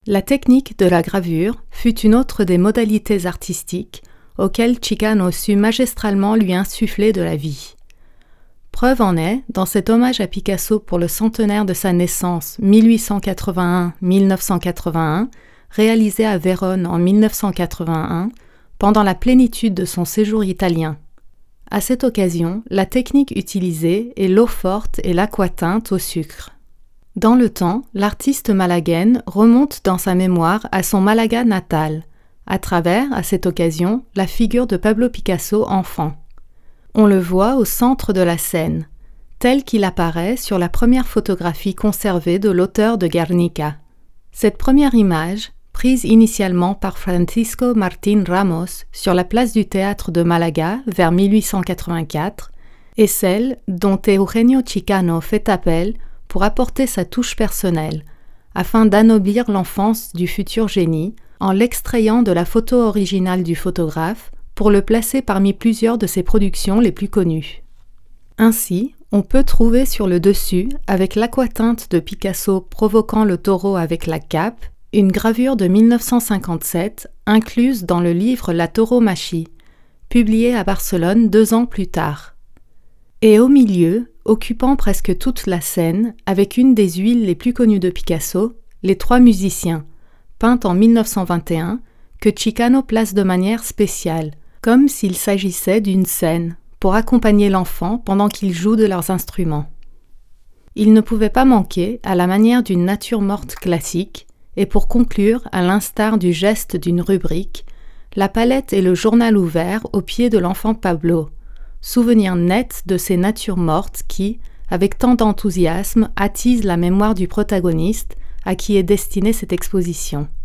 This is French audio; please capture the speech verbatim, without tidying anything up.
La technique de la gravure fut une autre des modalités artistiques auxquelles Chicano sut magistralement lui insuffler de la vie. Preuve en est, dans cet hommage à Picasso pour le centenaire de sa naissance mille huit cent quatre-vingt-un à mille neuf cent quatre-vingt-un, réalisé à Vérone en mille neuf cent quatre-vingt-un, pendant la plénitude de son séjour italien. À cette occasion, la technique utilisée est l'eau forte et l'aquatinte au sucre. Dans le temps, l'artiste malagaine remonte dans sa mémoire à son Malaga natal, à travers, à cette occasion, la figure de Pablo Picasso enfant. On le voit au centre de la scène, tel qu'il apparaît sur la première photographie conservée de l'auteur de Guernica. Cette première image, prise initialement par Francisco Martín Ramos sur la place du théâtre de Malaga vers mille huit cent quatre-vingt-quatre, est celle dont Eugenio Chicano fait appel pour apporter sa touche personnelle, afin d'anoblir l'enfance du futur génie en l'extrayant de la photo originale du photographe pour le placer parmi plusieurs de ses productions les plus connues. Ainsi, on peut trouver sur le dessus, avec l'aquatinte de Picasso provoquant le taureau avec la cape, une gravure de mille neuf cent cinquante-sept incluse dans le livre La Tauromachie, publié à Barcelone deux ans plus tard. Et au milieu, occupant presque toute la scène, avec une des huiles les plus connues de Picasso, les trois musiciens, peinte en mille neuf cent vingt et un, que Chicano place de manière spéciale, comme s'il s'agissait d'une scène, pour accompagner l'enfant pendant qu'il joue de leurs instruments. Il ne pouvait pas manquer, à la manière d'une nature morte classique, et pour conclure, à l'instar du geste d'une rubrique, la palette et le journal ouvert au pied de l'enfant Pablo, souvenir net de ces natures mortes qui, avec tant d'enthousiasme, attisent la mémoire du protagoniste à qui est destinée cette exposition.